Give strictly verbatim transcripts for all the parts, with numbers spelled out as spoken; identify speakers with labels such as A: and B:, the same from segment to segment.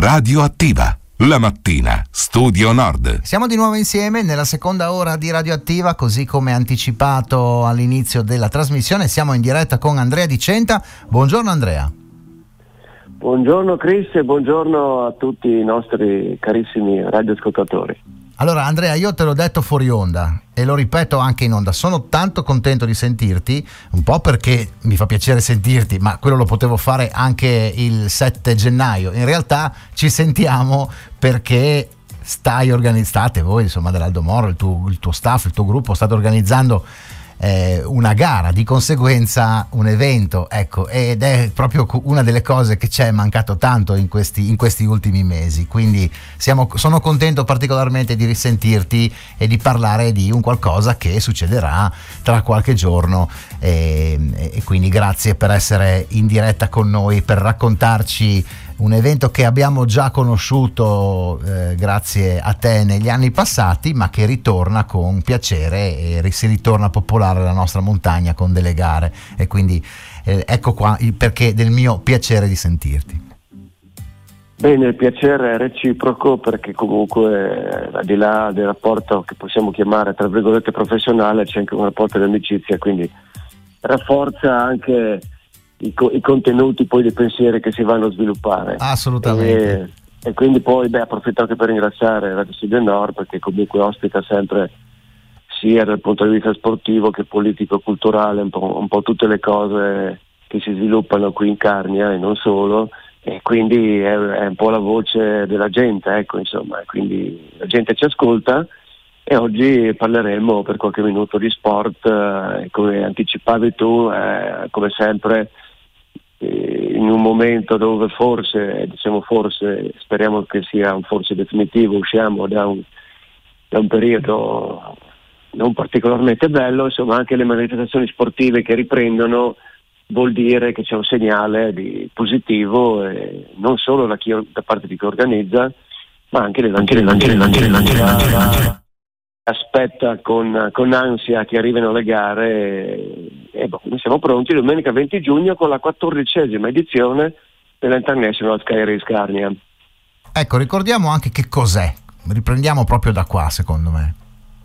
A: Radioattiva, la mattina, Studio Nord.
B: Siamo di nuovo insieme nella seconda ora di Radioattiva, così come anticipato all'inizio della trasmissione. Siamo in diretta con Andrea Di Centa. Buongiorno Andrea.
C: Buongiorno Chris e buongiorno a tutti i nostri carissimi radioascoltatori.
B: Allora Andrea, io te l'ho detto fuori onda e lo ripeto anche in onda, sono tanto contento di sentirti, un po' perché mi fa piacere sentirti, ma quello lo potevo fare anche il sette gennaio. In realtà ci sentiamo perché stai organizzate voi, insomma, dell'Aldo Moro, il tuo, il tuo staff, il tuo gruppo, state organizzando eh, una gara, di conseguenza un evento, ecco, ed è proprio una delle cose che ci è mancato tanto in questi, in questi ultimi mesi, quindi siamo, sono contento particolarmente di risentirti e di parlare di un qualcosa che succederà tra qualche giorno e, e quindi grazie per essere in diretta con noi, per raccontarci un evento che abbiamo già conosciuto eh, grazie a te negli anni passati, ma che ritorna con piacere e si ritorna a popolare la nostra montagna con delle gare, e quindi eh, ecco qua il perché del mio piacere di sentirti.
C: Bene, il piacere è reciproco, perché comunque al di là del rapporto che possiamo chiamare tra virgolette professionale c'è anche un rapporto di amicizia, quindi rafforza anche I, co- i contenuti poi dei pensieri che si vanno a sviluppare.
B: Assolutamente.
C: E, e quindi poi beh, approfitto anche per ringraziare Radio Studio Nord, perché comunque ospita sempre, sia dal punto di vista sportivo che politico, culturale, un po', un po' tutte le cose che si sviluppano qui in Carnia e non solo, e quindi è, è un po' la voce della gente, ecco, insomma, quindi la gente ci ascolta. E oggi parleremo per qualche minuto di sport, eh, come anticipavi tu, eh, come sempre in un momento dove forse, diciamo forse, speriamo che sia un forse definitivo, usciamo da un, da un periodo non particolarmente bello, insomma anche le manifestazioni sportive che riprendono vuol dire che c'è un segnale di positivo, e non solo da, chi, da parte di chi organizza, ma anche dell'anche aspetta con, con ansia che arrivino le gare, e, e boh, siamo pronti domenica venti giugno con la quattordicesima edizione dell'International Sky Race Carnia.
B: Ecco, ricordiamo anche che cos'è, riprendiamo proprio da qua secondo me.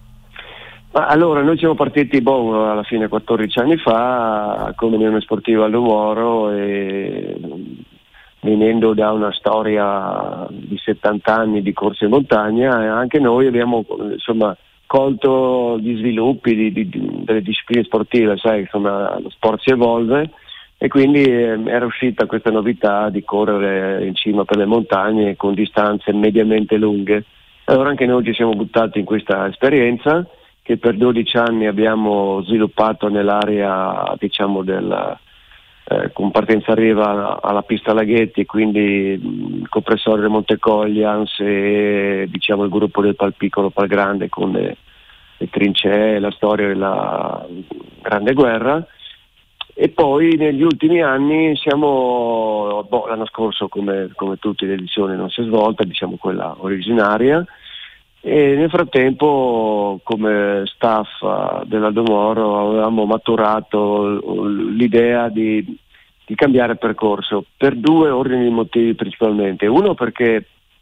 C: Ma allora, noi siamo partiti boh, alla fine quattordici anni fa come Unione Sportiva Aldo Moro, e venendo da una storia di settanta anni di corsa in montagna, e anche noi abbiamo insomma colto gli sviluppi di, di, di, delle discipline sportive, sai, insomma lo sport si evolve, e quindi eh, era uscita questa novità di correre in cima per le montagne con distanze mediamente lunghe. Allora anche noi ci siamo buttati in questa esperienza, che per dodici anni abbiamo sviluppato nell'area, diciamo, del Eh, con partenza arriva alla pista Laghetti, quindi il compressore del Montecoglians e diciamo il gruppo del Palpiccolo Palgrande con le, le trincee, la storia della Grande Guerra. E poi negli ultimi anni siamo, boh, l'anno scorso come, come tutte le edizioni non si è svolta, diciamo quella originaria, e nel frattempo come staff dell'Aldo Moro avevamo maturato l'idea di, di cambiare percorso per due ordini di motivi principalmente. Uno perché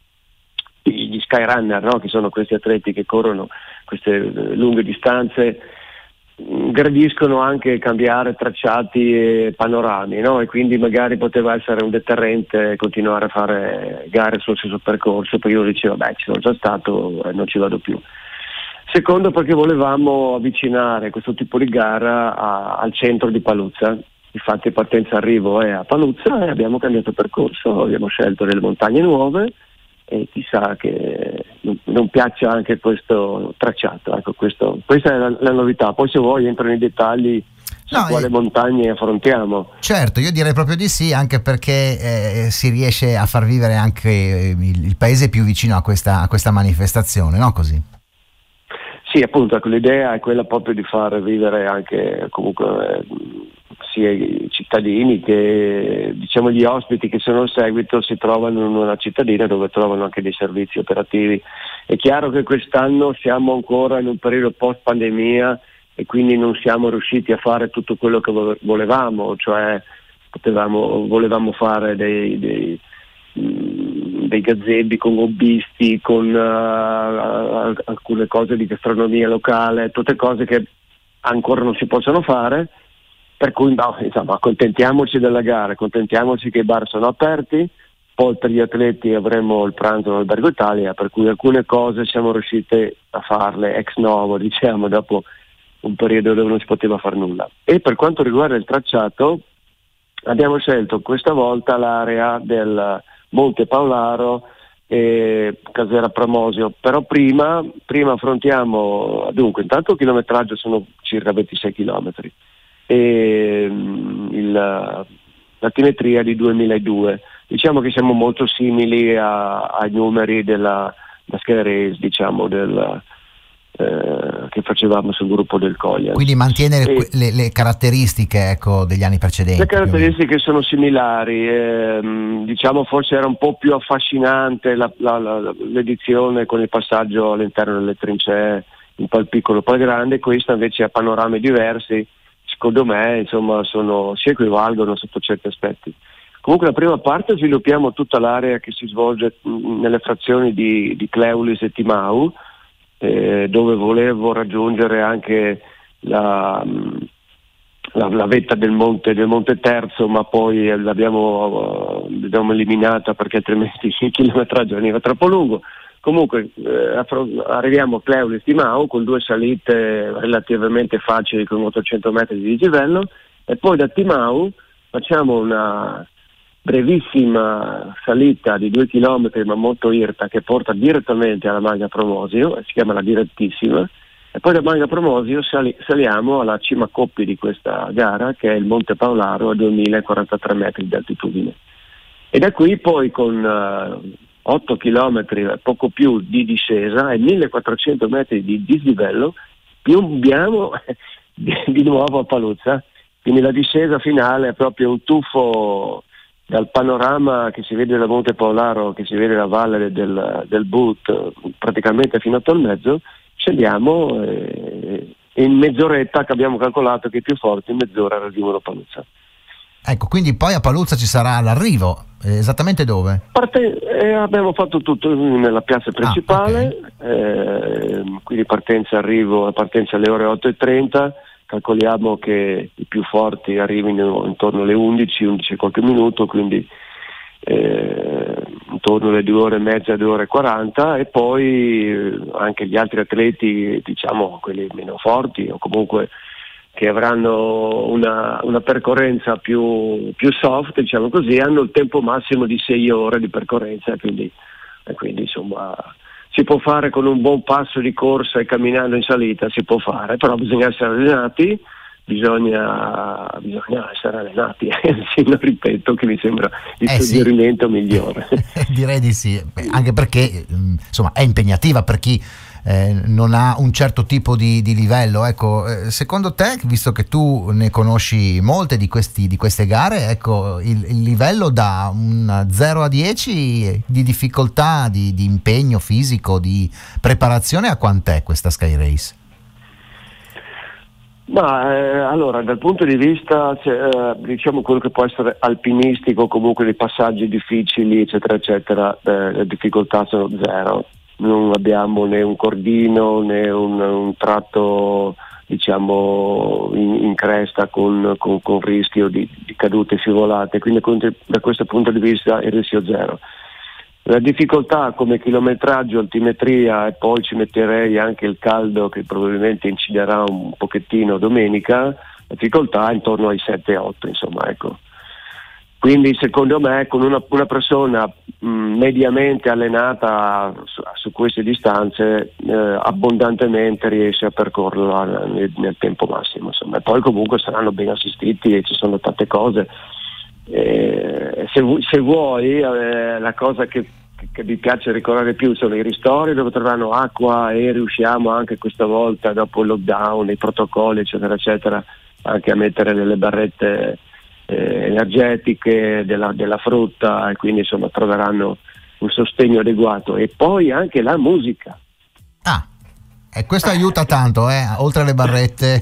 C: gli skyrunner, no, che sono questi atleti che corrono queste lunghe distanze, gradiscono anche cambiare tracciati e panorami, no? E quindi magari poteva essere un deterrente continuare a fare gare sullo stesso percorso, perché io dicevo beh, ci sono già stato e non ci vado più. Secondo perché volevamo avvicinare questo tipo di gara a, al centro di Paluzza. Infatti partenza arrivo è a Paluzza e abbiamo cambiato percorso, abbiamo scelto delle montagne nuove, e chissà che non piaccia anche questo tracciato, ecco, questo, questa è la, la novità. Poi se vuoi entro nei dettagli su no, quale eh, montagne affrontiamo.
B: Certo, io direi proprio di sì, anche perché eh, si riesce a far vivere anche il, il paese più vicino a questa, a questa manifestazione, no così?
C: Sì, appunto, ecco, l'idea è quella proprio di far vivere anche comunque eh, sia i cittadini che diciamo gli ospiti che sono al seguito si trovano in una cittadina dove trovano anche dei servizi operativi. È chiaro che quest'anno siamo ancora in un periodo post pandemia e quindi non siamo riusciti a fare tutto quello che volevamo, cioè potevamo, volevamo fare dei, dei, mh, dei gazzebi con hobbisti, con uh, alcune cose di gastronomia locale, tutte cose che ancora non si possono fare, per cui no, insomma, accontentiamoci della gara, accontentiamoci che i bar sono aperti. Poi per gli atleti avremo il pranzo all'Albergo Italia, per cui alcune cose siamo riusciti a farle ex novo, diciamo, dopo un periodo dove non si poteva fare nulla. E per quanto riguarda il tracciato, abbiamo scelto questa volta l'area del Monte Paolaro e Casera Pramosio, però prima, prima affrontiamo, dunque intanto il chilometraggio sono circa ventisei chilometri e il, l'altimetria di duemiladue. Diciamo che siamo molto simili a, ai numeri della, della Sky Race, diciamo, del, eh, che facevamo sul gruppo del Coglians.
B: Quindi mantiene
C: e,
B: le, le caratteristiche, ecco, degli anni precedenti.
C: Le caratteristiche sono similari, ehm, diciamo forse era un po' più affascinante la, la, la, l'edizione con il passaggio all'interno delle trincee, un po' il piccolo, poi grande. Questa invece ha panorami diversi, secondo me insomma sono, si equivalgono sotto certi aspetti. Comunque la prima parte sviluppiamo tutta l'area che si svolge nelle frazioni di, di Cleulis e Timau, eh, dove volevo raggiungere anche la, la, la vetta del monte, del Monte Terzo, ma poi l'abbiamo, l'abbiamo eliminata perché altrimenti il chilometraggio veniva troppo lungo. Comunque eh, arriviamo a Cleulis Timau con due salite relativamente facili con ottocento metri di dislivello, e poi da Timau facciamo una brevissima salita di due chilometri ma molto irta, che porta direttamente alla Manga Promosio, si chiama la direttissima, e poi da Manga Promosio sali, saliamo alla cima coppia di questa gara, che è il Monte Paolaro a duemilaquarantatré metri di altitudine, e da qui poi con uh, otto chilometri, poco più di discesa e millequattrocento metri di dislivello piombiamo di, di nuovo a Paluzza. Quindi la discesa finale è proprio un tuffo dal panorama che si vede da Monte Paolaro, che si vede la valle del, del But praticamente fino a Tolmezzo. Scendiamo e, e in mezz'oretta, che abbiamo calcolato che i più forti in mezz'ora raggiungono Paluzza.
B: Ecco, quindi poi a Paluzza ci sarà l'arrivo, eh, esattamente dove?
C: Parte, eh, abbiamo fatto tutto nella piazza principale,
B: ah, okay.
C: eh, quindi partenza arrivo, partenza alle ore otto e trenta, calcoliamo che i più forti arrivino intorno alle undici, undici e qualche minuto, quindi eh, intorno alle due ore e mezza, due ore e quaranta, e poi eh, anche gli altri atleti, diciamo quelli meno forti o comunque che avranno una, una percorrenza più, più soft, diciamo così, hanno il tempo massimo di sei ore di percorrenza, quindi, e quindi insomma si può fare con un buon passo di corsa e camminando in salita, si può fare, però bisogna essere allenati, bisogna, bisogna essere allenati, sì, lo ripeto, che mi sembra il
B: eh
C: suggerimento sì. migliore.
B: Direi di sì, anche perché insomma è impegnativa per chi Eh, non ha un certo tipo di, di livello. Ecco, eh, secondo te, visto che tu ne conosci molte di, questi, di queste gare, ecco, il, il livello da un zero a dieci di difficoltà, di, di impegno fisico, di preparazione, a quant'è questa Sky Race?
C: Ma eh, allora, dal punto di vista cioè, eh, diciamo quello che può essere alpinistico, comunque dei passaggi difficili eccetera eccetera, eh, le difficoltà sono zero. Non abbiamo né un cordino né un, un tratto diciamo in, in cresta con, con, con rischio di, di cadute scivolate, quindi da questo punto di vista il rischio zero. La difficoltà come chilometraggio, altimetria, e poi ci metterei anche il caldo che probabilmente inciderà un pochettino domenica, la difficoltà è intorno ai sette otto, insomma, ecco. Quindi secondo me con una, una persona mh, mediamente allenata su, su queste distanze eh, abbondantemente riesce a percorrerla nel, nel tempo massimo, insomma. E poi comunque saranno ben assistiti e ci sono tante cose. Eh, se, se vuoi eh, la cosa che, che mi piace ricordare più sono i ristori dove troveranno acqua, e riusciamo anche questa volta, dopo il lockdown, i protocolli eccetera eccetera, anche a mettere delle barrette Eh, energetiche della, della frutta, e quindi insomma troveranno un sostegno adeguato. E poi anche la musica.
B: Ah, e questo aiuta tanto, eh? Oltre alle barrette,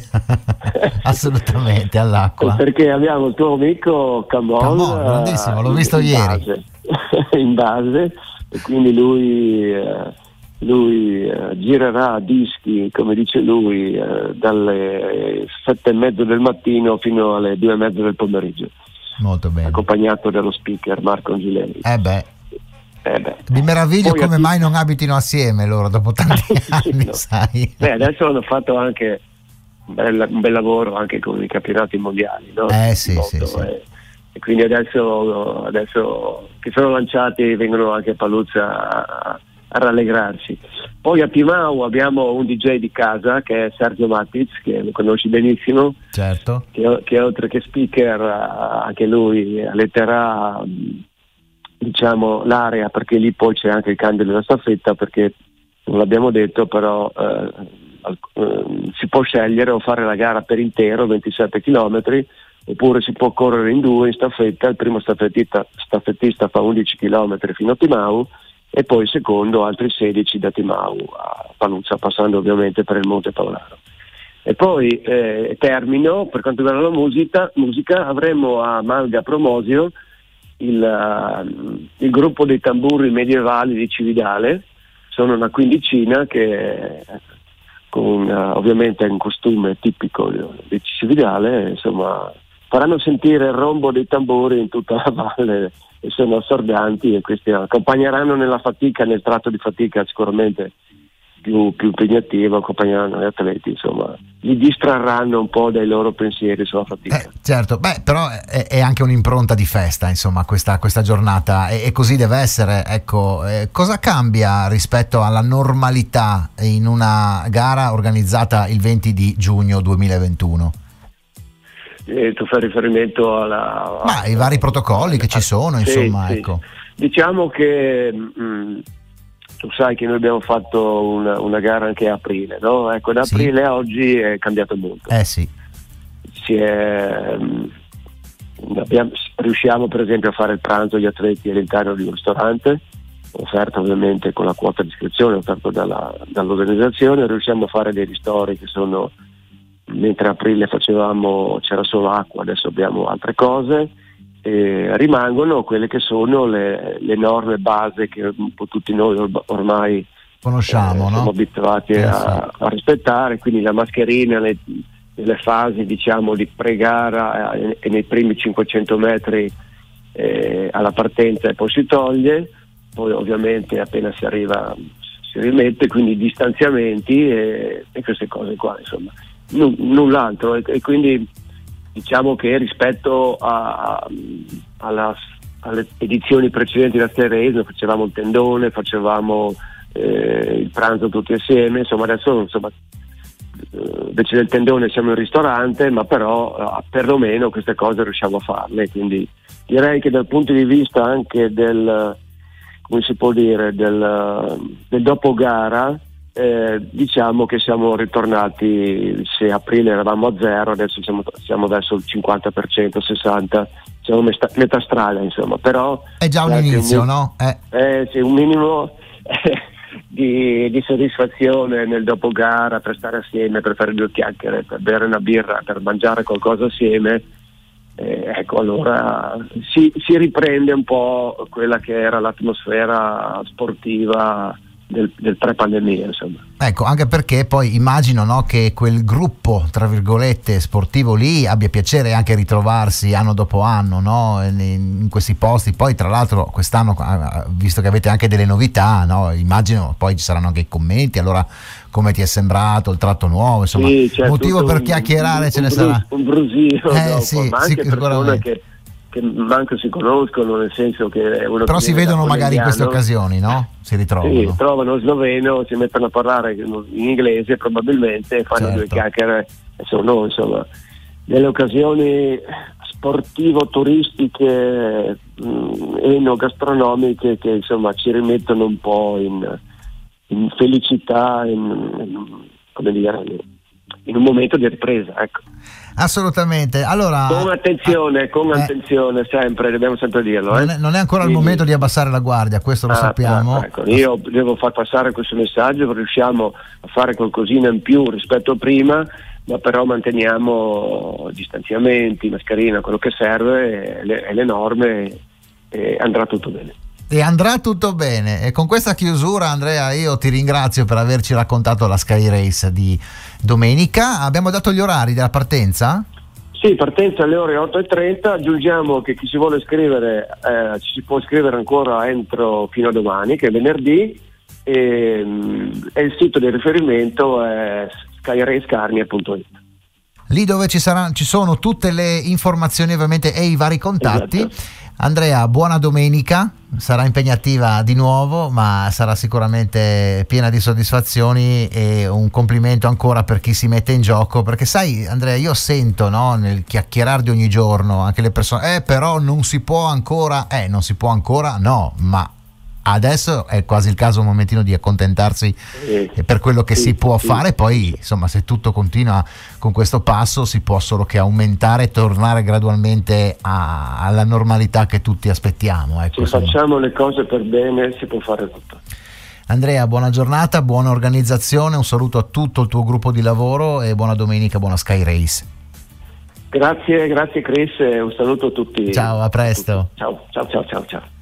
B: assolutamente, all'acqua.
C: Perché abbiamo il tuo amico Cambon,
B: Cambon, grandissimo, l'ho visto ieri.
C: in base, e quindi lui, eh, lui eh, girerà dischi, come dice lui, eh, dalle sette e mezzo del mattino fino alle due e mezzo del pomeriggio.
B: Molto bene.
C: Accompagnato dallo speaker Marco Angileri.
B: Eh beh.
C: Eh beh.
B: Mi meraviglio
C: Poi
B: come
C: a...
B: mai non abitino assieme loro dopo tanti anni,
C: sì, no.
B: sai?
C: Beh, adesso hanno fatto anche un bel, un bel lavoro anche con i campionati mondiali, no?
B: Eh sì,
C: Moto,
B: sì, sì.
C: Eh. E quindi adesso, adesso che sono lanciati vengono anche a Paluzza a, a rallegrarsi. Poi a Timau abbiamo un D J di casa che è Sergio Mattiz, che lo conosci benissimo,
B: certo,
C: che, che oltre che speaker anche lui alletterà, diciamo, l'area, perché lì poi c'è anche il cambio della staffetta, perché non l'abbiamo detto, però eh, eh, si può scegliere o fare la gara per intero, ventisette chilometri, oppure si può correre in due in staffetta. Il primo staffettista, staffettista fa undici chilometri fino a Timau e poi il secondo altri sedici da Timau a Paluzza, passando ovviamente per il Monte Paolaro. E poi eh, termino, per quanto riguarda la musica, musica avremo a Malga Promosio il, uh, il gruppo dei tamburi medievali di Cividale. Sono una quindicina che con uh, ovviamente un costume tipico di Cividale, insomma, faranno sentire il rombo dei tamburi in tutta la valle e sono assordanti, e questi accompagneranno nella fatica, nel tratto di fatica sicuramente più, più impegnativo, accompagneranno gli atleti, insomma, li distrarranno un po' dai loro pensieri sulla fatica.
B: Eh, certo, beh, però è, è anche un'impronta di festa, insomma, questa, questa giornata, e, e così deve essere. Ecco, eh, cosa cambia rispetto alla normalità in una gara organizzata il venti di giugno duemilaventuno?
C: Eh, tu fai riferimento alla,
B: Ma ai vari protocolli che ci sono,
C: sì,
B: insomma,
C: sì.
B: ecco.
C: Diciamo che mh, tu sai che noi abbiamo fatto una, una gara anche a aprile, no? Ecco, da aprile sì. a oggi è cambiato molto.
B: Eh sì.
C: Si è, mh, abbiamo, riusciamo per esempio a fare il pranzo agli atleti all'interno di un ristorante, offerto ovviamente con la quota di iscrizione, offerto dalla, dall'organizzazione. Riusciamo a fare dei ristori che sono, mentre a aprile facevamo, c'era solo acqua, adesso abbiamo altre cose. Eh, rimangono quelle che sono le, le norme base che un po' tutti noi or- ormai
B: conosciamo,
C: eh,
B: no?
C: siamo abituati
B: eh,
C: a,
B: sì.
C: a rispettare, quindi la mascherina nei, nelle fasi, diciamo, di pre-gara e eh, nei primi cinquecento metri eh, alla partenza, e poi si toglie, poi ovviamente appena si arriva si rimette, quindi distanziamenti e, e queste cose qua, insomma, N- null'altro. E, e quindi diciamo che rispetto a, alla, alle edizioni precedenti da Stay Race, facevamo il tendone, facevamo eh, il pranzo tutti assieme, insomma adesso, insomma, invece del tendone siamo in ristorante, ma però eh, perlomeno queste cose riusciamo a farle, quindi direi che dal punto di vista anche del, come si può dire, del, del dopo gara, Eh, diciamo che siamo ritornati, se aprile eravamo a zero, adesso siamo, siamo verso il cinquanta per cento, sessanta per cento, siamo metà, metà strada, insomma, però
B: è già un inizio, un, no? Eh.
C: Eh, sì, un minimo eh, di, di soddisfazione nel dopo gara, per stare assieme, per fare due chiacchiere, per bere una birra, per mangiare qualcosa assieme. Eh, ecco, allora si, si riprende un po' quella che era l'atmosfera sportiva del, del pre-pandemia, insomma.
B: Ecco, anche perché poi immagino, no, che quel gruppo, tra virgolette, sportivo lì abbia piacere anche a ritrovarsi anno dopo anno, no, in, in questi posti. Poi tra l'altro quest'anno, visto che avete anche delle novità, no, immagino poi ci saranno anche i commenti, allora come ti è sembrato il tratto nuovo, insomma,
C: sì, certo,
B: motivo per
C: un,
B: chiacchierare
C: un,
B: ce ne
C: un
B: sarà.
C: Un brusio,
B: eh,
C: dopo,
B: sì,
C: ma anche persone che che manco si conoscono, nel senso che uno
B: però
C: che
B: si vedono magari in queste
C: no?
B: occasioni, no? Si ritrovano.
C: Sì, trovano sloveno, si mettono a parlare in inglese probabilmente, fanno
B: certo.
C: due chiacchiere e sono, insomma, nelle occasioni sportivo-turistiche, mh, enogastronomiche che insomma ci rimettono un po' in, in felicità, in, in, come dire, in un momento di ripresa, ecco.
B: Assolutamente. Allora,
C: con attenzione, con
B: eh,
C: attenzione, sempre, dobbiamo sempre dirlo.
B: Non
C: eh.
B: è, non è ancora
C: Quindi,
B: il momento di abbassare la guardia, questo lo
C: ah,
B: sappiamo.
C: Ah, ecco. Io devo far passare questo messaggio, riusciamo a fare qualcosina in più rispetto a prima, ma però manteniamo distanziamenti, mascherina, quello che serve, e le, e le norme, e andrà tutto bene.
B: E andrà tutto bene. E con questa chiusura, Andrea, io ti ringrazio per averci raccontato la Sky Race di domenica. Abbiamo dato gli orari della partenza?
C: Sì, partenza alle ore otto e trenta. Aggiungiamo che chi si vuole iscrivere eh, ci si può iscrivere ancora entro fino a domani, che è venerdì, e, e il sito di riferimento è sky race carnia punto it.
B: Lì dove ci, saranno, ci sono tutte le informazioni ovviamente e i vari contatti.
C: Esatto.
B: Andrea, buona domenica, sarà impegnativa di nuovo, ma sarà sicuramente piena di soddisfazioni, e un complimento ancora per chi si mette in gioco, perché sai Andrea, io sento, no, nel chiacchierare di ogni giorno anche le persone, eh però non si può ancora, eh non si può ancora, no, ma adesso è quasi il caso un momentino di accontentarsi
C: eh,
B: per quello che
C: sì,
B: si può
C: sì,
B: fare, poi insomma se tutto continua con questo passo si può solo che aumentare e tornare gradualmente a, alla normalità che tutti aspettiamo, ecco,
C: se facciamo le cose per bene si può fare tutto.
B: Andrea, buona giornata, buona organizzazione, un saluto a tutto il tuo gruppo di lavoro e buona domenica, buona Sky Race.
C: Grazie, grazie Chris, e un saluto a tutti.
B: Ciao, a presto.
C: Ciao, ciao, ciao, ciao, ciao.